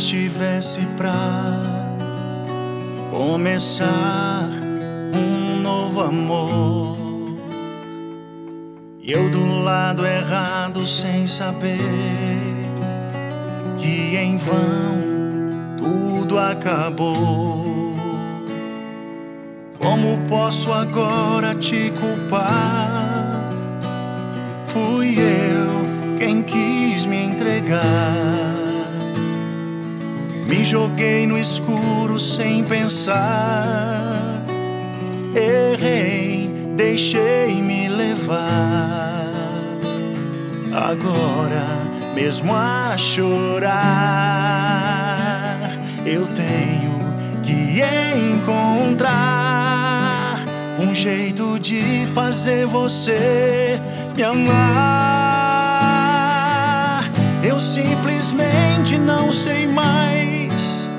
estivesse pra começar um novo amor, e eu do lado errado sem saber que em vão tudo acabou. Como posso agora te culpar? Fui eu quem quis me entregar. Me joguei no escuro sem pensar. Errei, deixei-me levar. Agora, mesmo a chorar, eu tenho que encontrar um jeito de fazer você me amar. Eu simplesmente não sei mais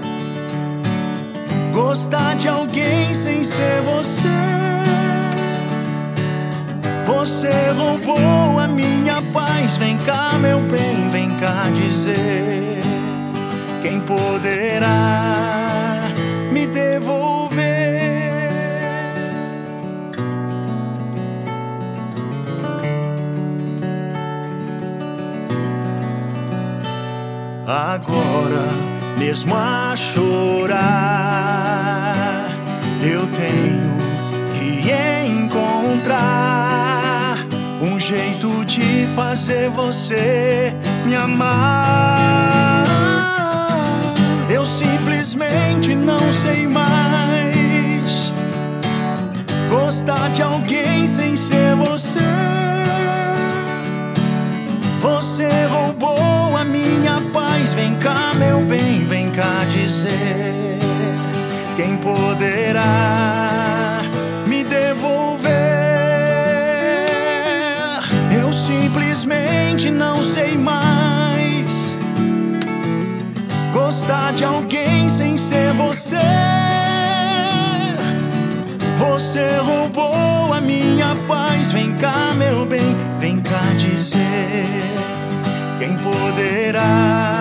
gostar de alguém sem ser você. Você roubou a minha paz. Vem cá, meu bem, vem cá dizer quem poderá me devolver. Agora, mesmo a chorar, eu tenho que encontrar um jeito de fazer você me amar. Eu simplesmente não sei mais gostar de alguém sem ser você. Você roubou a minha paz. Vem cá, meu bem, vem cá dizer quem poderá me devolver. Eu simplesmente não sei mais gostar de alguém sem ser você. Você roubou a minha paz. Vem cá, meu bem, vem cá dizer quem poderá